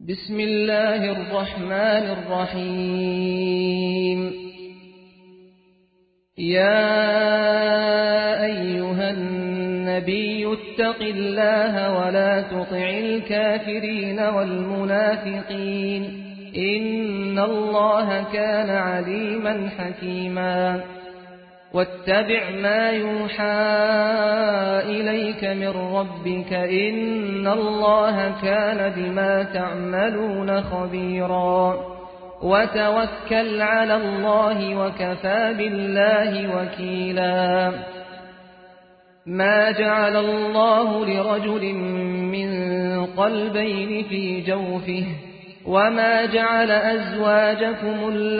بسم الله الرحمن الرحيم. يا أيها النبي اتق الله ولا تطع الكافرين والمنافقين إن الله كان عليما حكيما. واتبع ما يوحى إليك من ربك إن الله كان بما تعملون خبيرا. وتوكل على الله وكفى بالله وكيلا. ما جعل الله لرجل من قلبين في جوفه وما جعل أزواجكم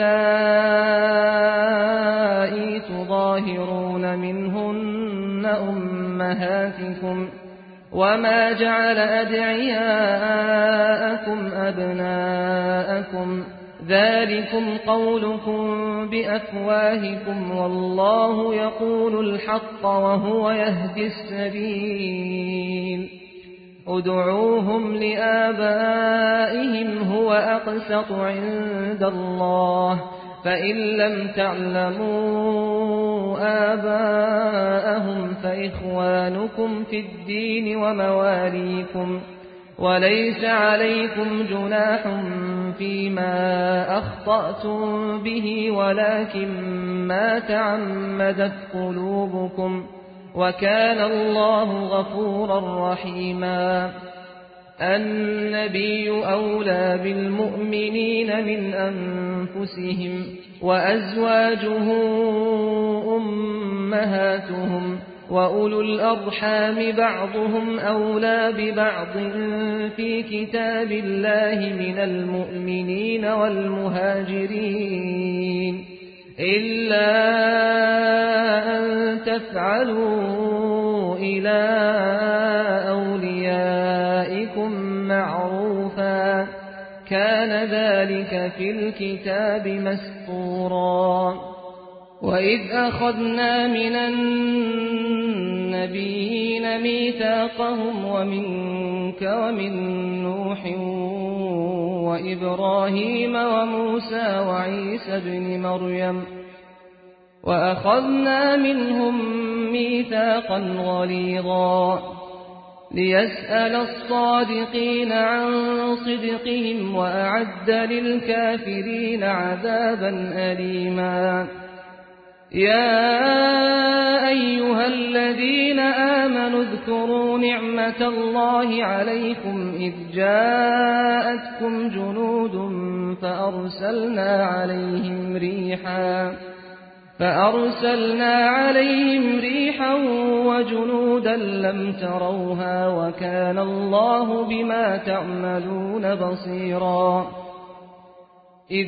اللائي تظاهرون منهن أمهاتكم وما جعل أدعياءكم أبناءكم ذلكم قولكم بأفواهكم والله يقول الحق وهو يهدي السبيل. ادعوهم لآبائهم هو أقسط عند الله فإن لم تعلموا آباءهم فإخوانكم في الدين ومواليكم وليس عليكم جناح فيما أخطأتم به ولكن ما تعمدت قلوبكم وكان الله غفورا رحيما. النبي أولى بالمؤمنين من أنفسهم وأزواجه أمهاتهم وأولو الأرحام بعضهم أولى ببعض في كتاب الله من المؤمنين والمهاجرين إلا أن تفعلوا إلى أوليائكم معروفا كان ذلك في الكتاب مسطورا. وإذ أخذنا من النبيين ميثاقهم ومنك ومن نوح وإبراهيم وموسى وعيسى ابن مريم وأخذنا منهم ميثاقا غليظا ليسأل الصادقين عن صدقهم وأعد للكافرين عذابا أليما. يا أيها الذين آمنوا اذكروا نعمة الله عليكم إذ جاءتكم جنود فأرسلنا عليهم ريحا وجنودا لم تروها وكان الله بما تعملون بصيرا. إذ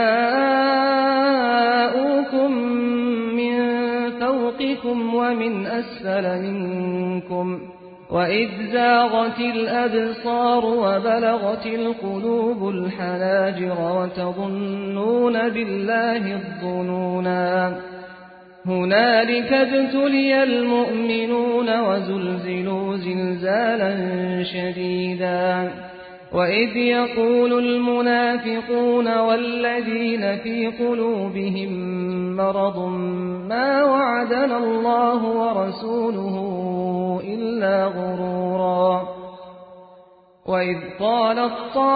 جاءوكم من فوقكم ومن أسفل منكم وإذ زاغت الأبصار وبلغت القلوب الحناجر وتظنون بالله الظنونا. هنالك ابتلي المؤمنون وزلزلوا زلزالا شديدا. وإذ يقول المنافقون والذين في قلوبهم مرض ما وعدنا الله ورسوله إلا غرورا. وإذ قالت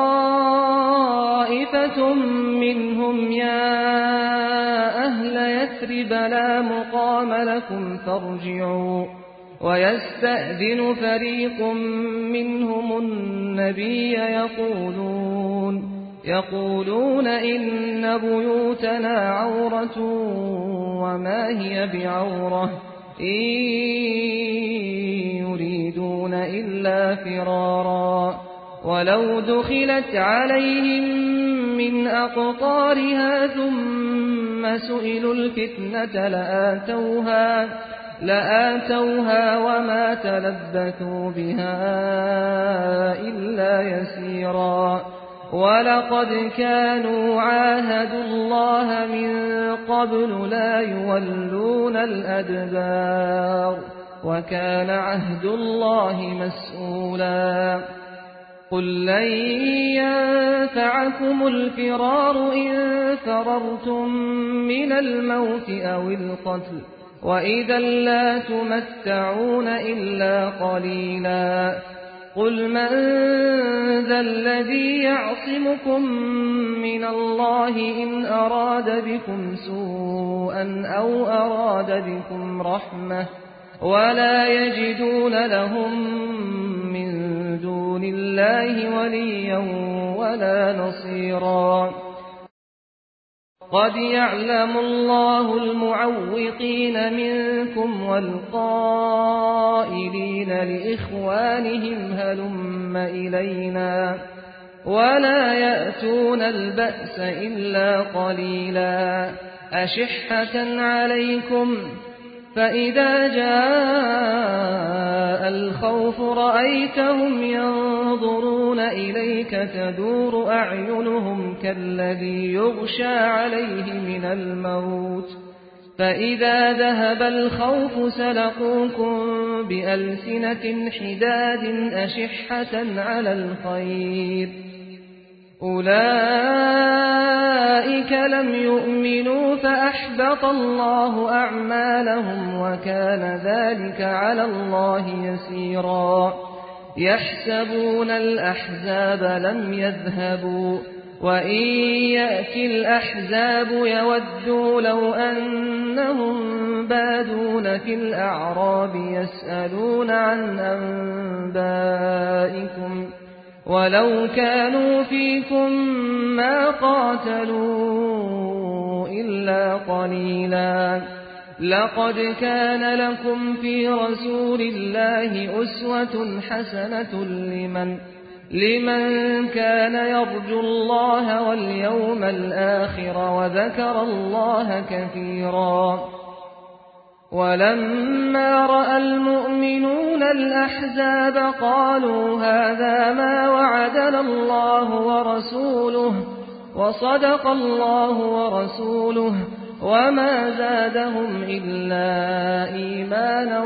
طائفة منهم يا أهل يثرب لا مقام لكم فارجعوا ويستأذن فريق منهم النبي يقولون إن بيوتنا عورة وما هي بعورة إن يريدون إلا فرارا. ولو دخلت عليهم من أقطارها ثم سئلوا الفتنة لآتوها وما تلبثوا بها إلا يسيرا. ولقد كانوا عاهدوا الله من قبل لا يولون الأدبار وكان عهد الله مسؤولا. قل لن معكم الفرار إن فررتم من الموت أو القتل وإذا لا تمتعون إلا قليلا قل من ذا الذي يعصمكم من الله إن أراد بكم سوءا أو أراد بكم رحمة ولا يجدون لهم من دون الله وليا ولا نصيرا قد يعلم الله المعوقين منكم والقائلين لإخوانهم هلم إلينا ولا يأتون البأس إلا قليلا أشحة عليكم فإذا جاء الخوف رأيتهم ينظرون إليك تدور أعينهم كالذي يغشى عليه من الموت فإذا ذهب الخوف سلقوكم بألسنة حداد أشحة على الخير أولئك لم يؤمنوا فأحبط الله أعمالهم وكان ذلك على الله يسيرا يحسبون الأحزاب لم يذهبوا وإن يأتي الأحزاب يودوا لو أنهم بادون في الأعراب يسألون عن أنبائكم ولو كانوا فيكم ما قاتلوا إلا قليلا لقد كان لكم في رسول الله أسوة حسنة لمن كان يرجو الله واليوم الآخر وذكر الله كثيرا ولما رأى المؤمنون الأحزاب قالوا هذا ما وعدنا الله ورسوله وصدق الله ورسوله وما زادهم إلا إيمانا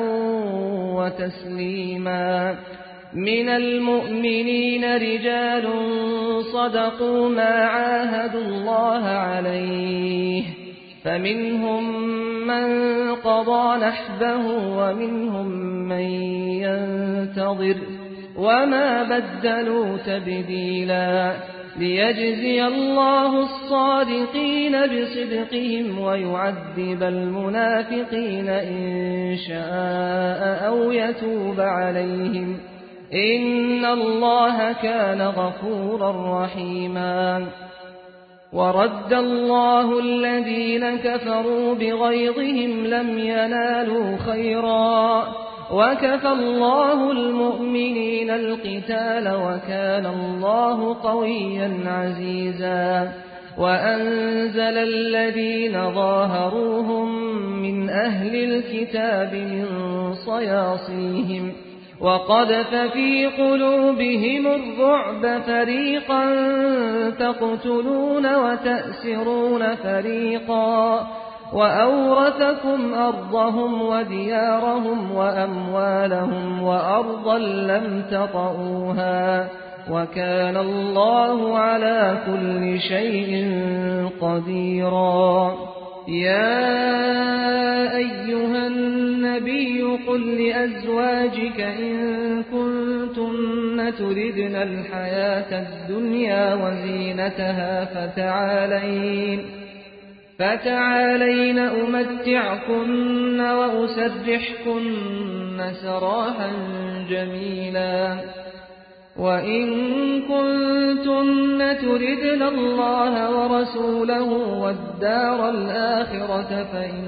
وتسليما من المؤمنين رجال صدقوا ما عاهدوا الله عليه فمنهم من قضى نحبه ومنهم من ينتظر وما بدلوا تبديلا ليجزي الله الصادقين بصدقهم ويعذب المنافقين إن شاء أو يتوب عليهم إن الله كان غفورا رحيما ورد الله الذين كفروا بغيظهم لم ينالوا خيرا وكفى الله المؤمنين القتال وكان الله قويا عزيزا وأنزل الذين ظاهروهم من أهل الكتاب من صياصيهم وقذف في قلوبهم الرعب فريقا تقتلون وتأسرون فريقا وأورثكم أرضهم وديارهم وأموالهم وأرضا لم تطئوها وكان الله على كل شيء قديرا يا أيها النبي قل لأزواجك إن كنتن تردن الحياة الدنيا وزينتها فتعالين أمتعكن وأسرحكن سراحا جميلا وإن كنتن تردن الله ورسوله والدار الآخرة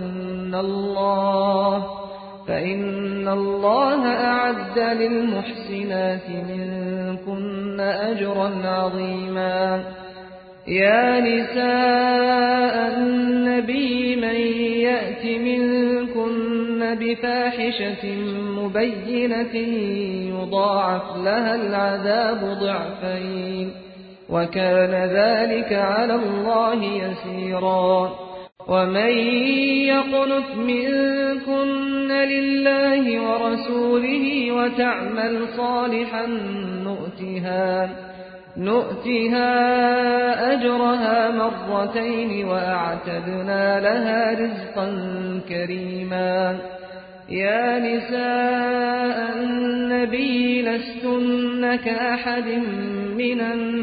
فإن الله أعد للمحسنات منكن أجرا عظيما يا نساء النبي من يأت منكن بفاحشة مبينة يضاعف لها العذاب ضعفين وكان ذلك على الله يسيرا ومن يقنت منكن لله ورسوله وتعمل صالحا نؤتها أجرها مرتين وأعتدنا لها رزقا كريما. يا نساء النبي لستن كأحد من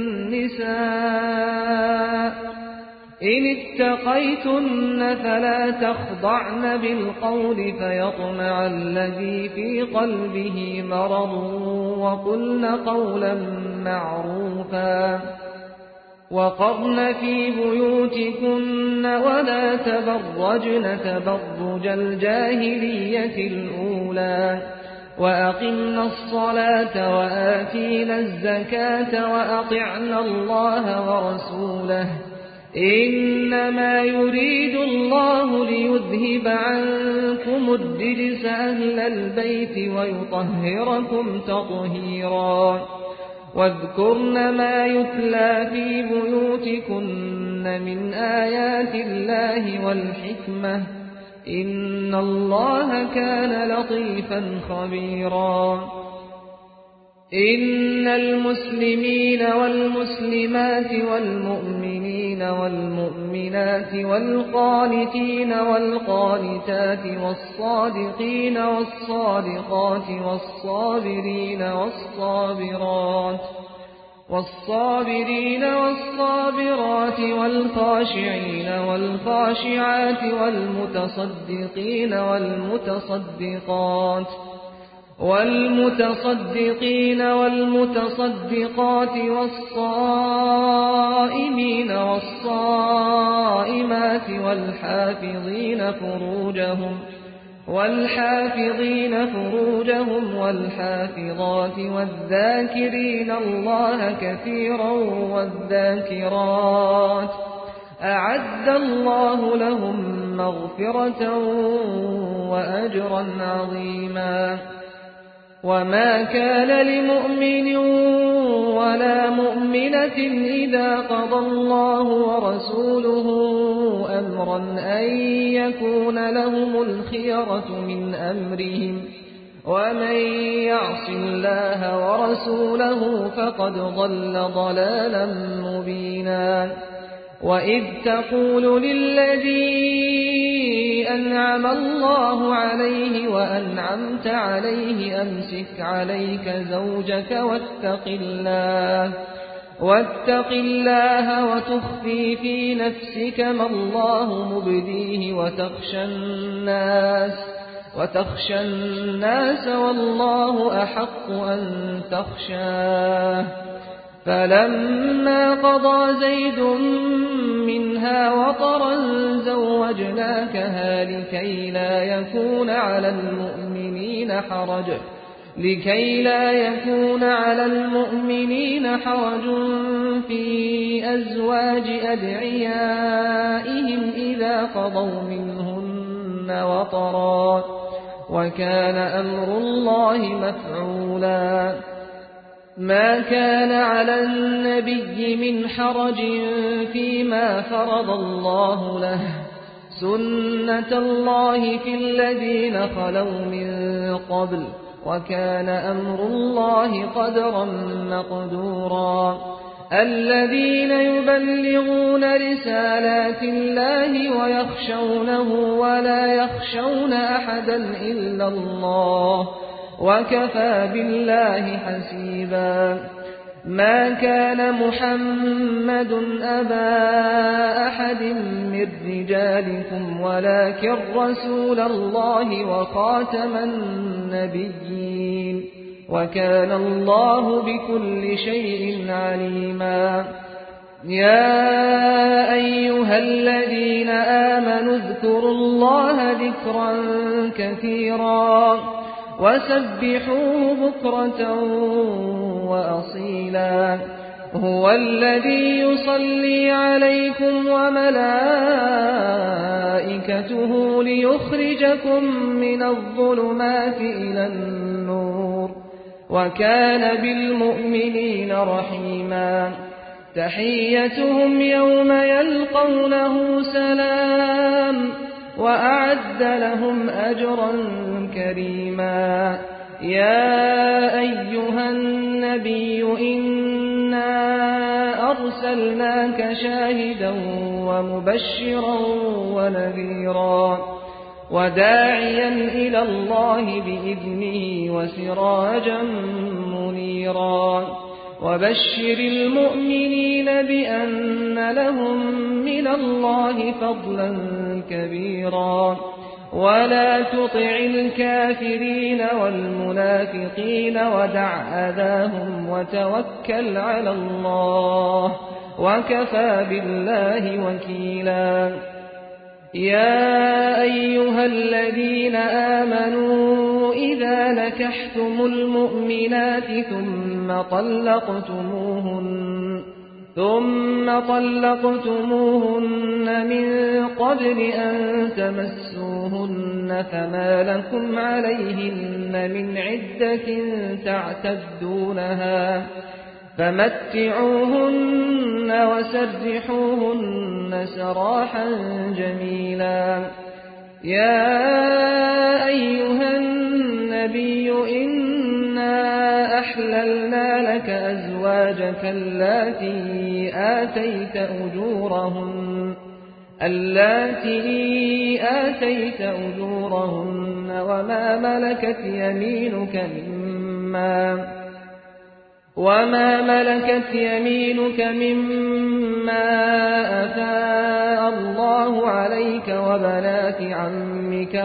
النساء إن اتقيتن فلا تخضعن بالقول فيطمع الذي في قلبه مرض وقلن قولا معروفا. وقرن في بيوتكن ولا تبرجن تبرج الجاهلية الأولى وأقمنا الصلاة وآتينا الزكاة وأطعنا الله ورسوله إنما يريد الله ليذهب عنكم الرجس أهل البيت ويطهركم تطهيرا. واذكرن ما يتلى في بيوتكن من آيات الله والحكمة إن الله كان لطيفا خبيرا. إن المسلمين والمسلمات والمؤمنين والمؤمنات والقانتين والقانتات والصادقين والصادقات والصابرين والصابرات والخاشعين والخاشعات والمتصدقين والمتصدقات والصائمين والصائمات والحافظين فروجهم والحافظات والذاكرين الله كثيرا والذاكرات أعد الله لهم مغفرة وأجرا عظيما. وما كان لمؤمن ولا مؤمنة إذا قضى الله ورسوله أمرا أن يكون لهم الخيرة من أمرهم ومن يعص الله ورسوله فقد ضل ضلالا مبينا. وإذ تقول للذي أنعم الله عليه وأنعمت عليه أمسك عليك زوجك واتق الله وتخفي في نفسك ما الله مبديه وتخشى الناس والله أحق أن تخشاه. فلما قضى زيد منها وطرا زوجناكها لكي لا يكون على المؤمنين حرج في أزواج أدعيائهم إذا قضوا منهن وطرا وكان أمر الله مفعولا. ما كان على النبي من حرج فيما فرض الله له سنة الله في الذين خلوا من قبل وكان أمر الله قدرا مقدورا. الذين يبلغون رسالات الله ويخشونه ولا يخشون أحدا إلا الله وكفى بالله حسيبا. ما كان محمد أبا أحد من رجالكم ولكن رسول الله وخاتم النبيين وكان الله بكل شيء عليما. يا أيها الذين آمنوا اذكروا الله ذكرا كثيرا وسبحوه بكرة وأصيلا. هو الذي يصلي عليكم وملائكته ليخرجكم من الظلمات إلى النور وكان بالمؤمنين رحيما. تحيتهم يوم يلقونه سلام وأعد لهم أجرا كريما. يا أيها النبي إِنَّا أَرْسَلْنَاكَ شَاهِدًا وَمُبَشِّرًا وَنَذِيرًا وَدَاعِيًا إِلَى اللَّهِ بِإِذْنِهِ وَسِرَاجًا مُنِيرًا وَبَشِّرِ الْمُؤْمِنِينَ بِأَنَّ لَهُم مِّنَ اللَّهِ فَضْلًا كَبِيرًا وَلَا تُطِعِ الْكَافِرِينَ وَالْمُنَافِقِينَ وَدَعْ أَذَاهُمْ وَتَوَكَّلْ عَلَى اللَّهِ وَكَفَى بِاللَّهِ وَكِيلًا يَا أَيُّهَا الَّذِينَ آمَنُوا إِذَا نَكَحْتُمُ الْمُؤْمِنَاتِ ثُمَّ طَلَّقْتُمُوهُنَّ مِن قَبْلِ أَن تَمَسُّوهُنَّ فَمَا لَكُمْ عَلَيْهِنَّ مِنْ عِدَّةٍ تَعْتَدُّونَهَا فَمَتِّعُوهُنَّ وَسَرِّحُوهُنَّ سَرَاحًا جَمِيلًا يَا أَيُّهَا النَّبِيُّ إِنَّا أَحْلَلْنَا لَكَ أَزْوَاجَكَ اللَّاتِي آتَيْتَ أُجُورَهُنَّ وَمَا مَلَكَتْ يَمِينُكَ مِمَّا أَفَاءَ اللَّهُ عَلَيْكَ وَبَنَاتِ عَمِّكَ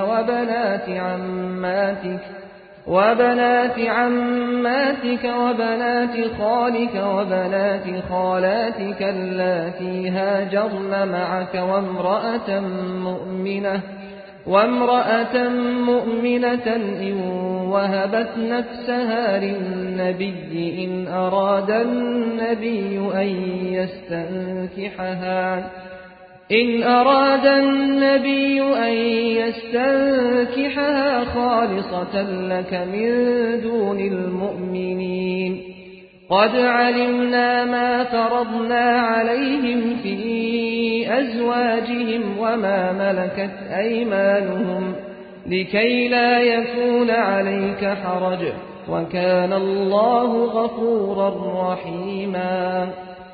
وَبَنَاتِ عَمَّاتِكَ وَبَنَاتِ خَالِكَ وَبَنَاتِ خَالَاتِكَ اللَّاتِي هَاجَرْنَ مَعَكَ وَامْرَأَةً مُّؤْمِنَةً إِن وَهَبَتْ نَفْسَهَا لِلنَّبِيِّ إِنْ أَرَادَ النَّبِيُّ أَن يَسْتَنكِحَهَا خَالِصَةً لَّكَ مِن دُونِ المؤمنين قَدْ عَلِمْنَا مَا فَرَضْنَا عَلَيْهِمْ فِي أَزْوَاجِهِمْ وَمَا مَلَكَتْ أَيْمَانُهُمْ لِكَيْ لَا يَكُونَ عَلَيْكَ حَرَجٌ وَكَانَ اللَّهُ غَفُورًا رَّحِيمًا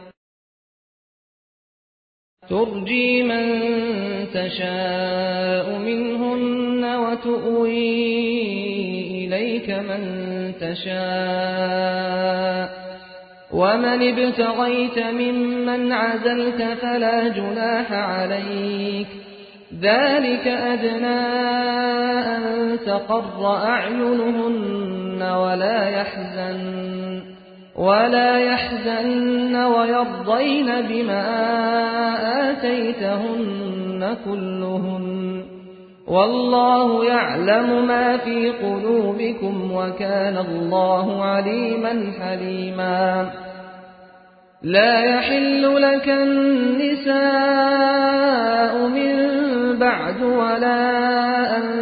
تُرْجِي مَن تَشَاءُ مِنْهُنَّ وَتُؤْوِي إِلَيْكَ مَن تَشَاءُ وَمَنِ ابْتَغَيْتَ مِمَّنْ عَزَلْتَ فَلَا جُنَاحَ عَلَيْكَ ذَلِكَ أَدْنَىٰ أَن تَقَرَّ أَعْيُنُهُنَّ وَلَا يَحْزَنَّ وَيَرْضَيْنَ بِمَا آتَيْتَهُنَّ كُلُّهُنَّ وَاللَّهُ يَعْلَمُ مَا فِي قُلُوبِكُمْ وَكَانَ اللَّهُ عَلِيمًا حَلِيمًا لَا يَحِلُّ لَكَ النِّسَاءُ مِن بَعْدُ وَلَا أَن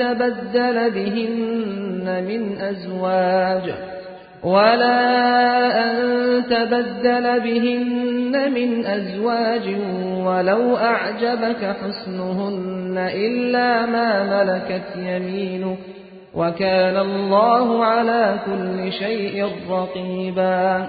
تَبَدَّلَ بِهِنَّ مِنْ أَزْوَاجٍ وَلَوْ أَعْجَبَكَ حُسْنُهُنَّ إِلَّا مَا مَلَكَتْ يَمِينُكَ وَكَانَ اللَّهُ عَلَى كُلِّ شَيْءٍ رَّقِيبًا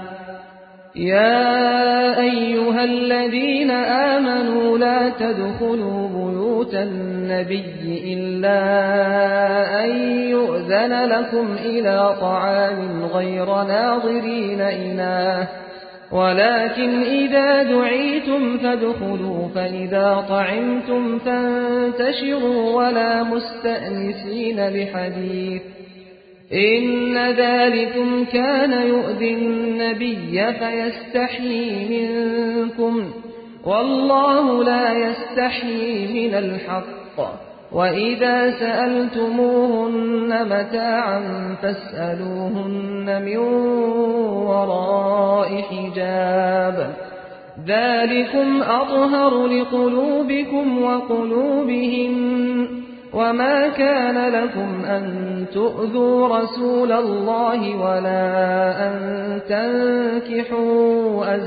يَا أَيُّهَا الَّذِينَ آمَنُوا لَا تَدْخُلُوا بُيُوتَ النَّبِيِّ إِلَّا أَن يُؤْذَنَ لَكُمْ إِلَىٰ طَعَامٍ غَيْرَ نَاظِرِينَ إِنَاهَ وَلَٰكِنْ إِذَا دُعِيتُمْ فَادْخُلُوا فَإِذَا طَعِمْتُمْ فَانتَشِرُوا وَلَا مُسْتَأْنِسِينَ لِحَدِيثٍ إِنَّ ذَٰلِكُمْ كَانَ يُؤْذِي النَّبِيَّ فَيَسْتَحْيِي مِنكُمْ وَاللَّهُ لَا يَسْتَحْيِي مِنَ الْحَقِّ وَإِذَا سَأَلْتُمُوهُنَّ مَتَاعًا فَاسْأَلُوهُنَّ مِن وَرَاءِ حِجَابٍ ذَٰلِكُمْ أَطْهَرُ لِقُلُوبِكُمْ وَقُلُوبِهِنَّ وَمَا كَانَ لَكُمْ أَن تُؤْذُوا رَسُولَ اللَّهِ وَلَا أَن تَنكِحُوا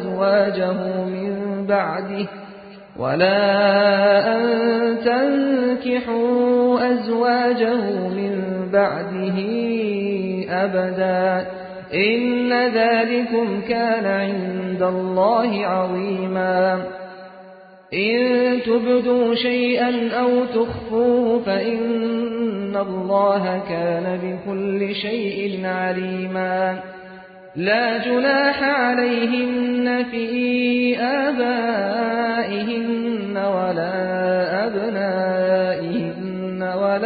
أَزْوَاجَهُ مِن بَعْدِهِ أَبَدًا إن ذلكم كان عند الله عظيما إن تبدوا شيئا أو تخفوه فإن الله كان بكل شيء عليما لا جناح عليهن في آبائهن ولا أبنائهن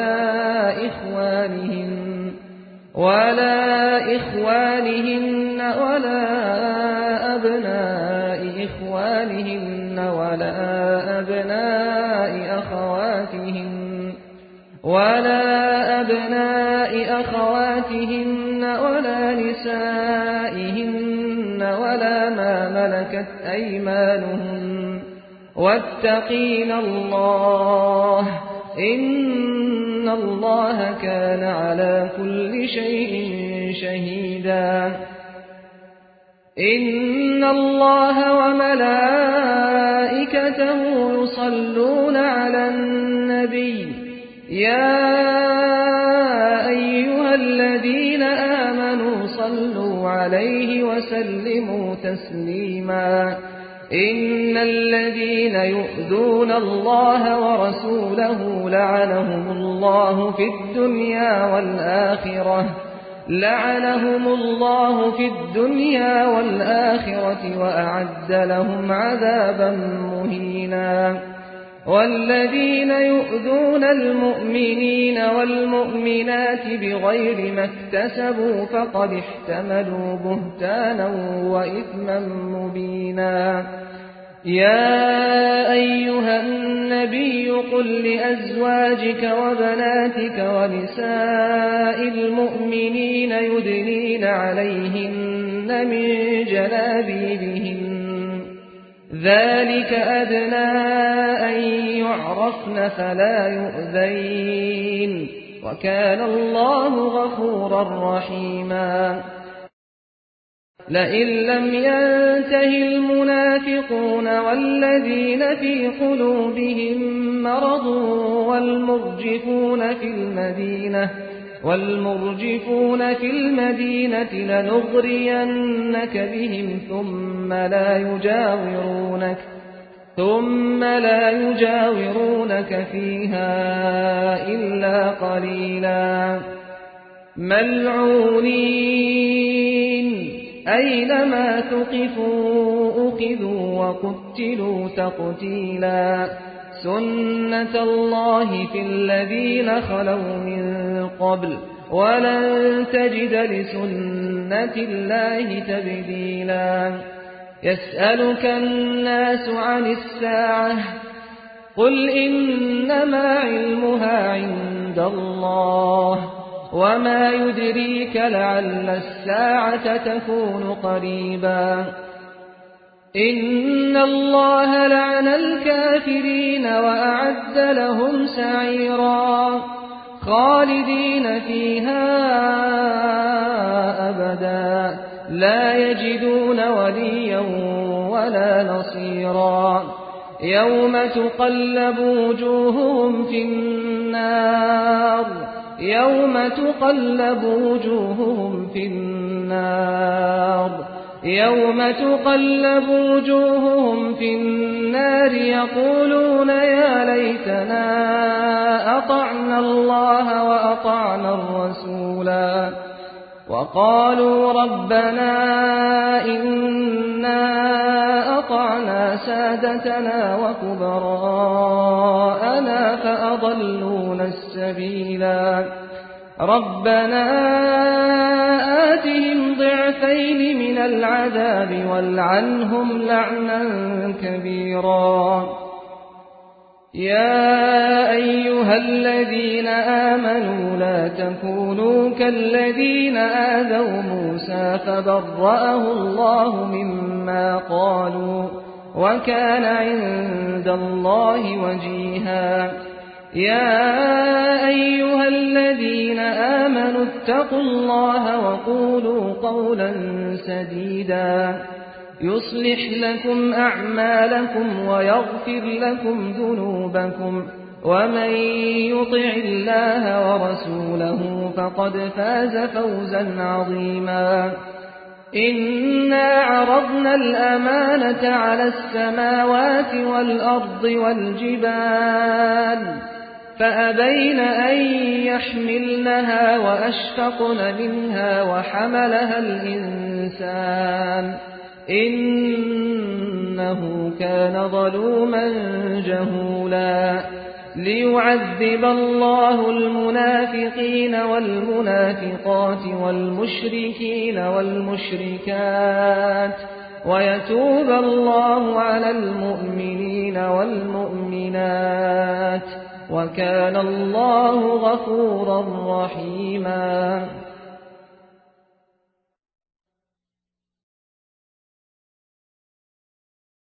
ولا إخوانهن ولا أبناء إخوانهن ولا أبناء أخواتهن ولا نسائهن ولا ما ملكت أيمانهن واتقين الله إن الله كان على كل شيء شهيدا إن الله وملائكته يصلون على النبي يا أيها الذين آمنوا صلوا عليه وسلموا تسليما إن الذين يؤذون الله ورسوله لعنهم الله في الدنيا والآخرة وأعد لهم عذابا مهينا والذين يؤذون المؤمنين والمؤمنات بغير ما اكتسبوا فقد احتملوا بهتانا وإثما مبينا يا أيها النبي قل لأزواجك وبناتك ونساء المؤمنين يدنين عليهن من جلابيبهن ذلك أدنى أن يعرفن فلا يؤذين وكان الله غفورا رحيما لئن لم ينته المنافقون والذين في قلوبهم مرض والمرجفون في المدينة لنغرينك بهم ثم لا يجاورونك فيها إلا قليلا ملعونين أينما ثقفوا أخذوا وقتلوا تقتيلا سنة الله في الذين خلوا من قبل ولن تجد لسنة الله تبديلا يسألك الناس عن الساعة قل إنما علمها عند الله وما يدريك لعل الساعة تكون قريبا إن الله لعن الكافرين وأعد لهم سعيرا خالدين فيها أبدا لا يجدون وليا ولا نصيرا يوم تقلب وجوههم في النار يقولون يا ليتنا أطعنا الله وأطعنا الرسولا وقالوا ربنا إنا أطعنا سادتنا وكبراءنا فأضلونا السبيلا ربنا آتهم ضعفين من العذاب والعنهم لعنا كبيرا يا أيها الذين آمنوا لا تكونوا كالذين آذوا موسى فبرأه الله مما قالوا وكان عند الله وجيها يا أيها الذين آمنوا اتقوا الله وقولوا قولا سديدا يصلح لكم أعمالكم ويغفر لكم ذنوبكم ومن يطع الله ورسوله فقد فاز فوزا عظيما إنا عرضنا الأمانة على السماوات والأرض والجبال فأبين أن يحملنها وأشفقن منها وحملها الإنسان إنه كان ظلوما جهولا ليعذب الله المنافقين والمنافقات والمشركين والمشركات ويتوب الله على المؤمنين والمؤمنات وكان الله غفورا رحيما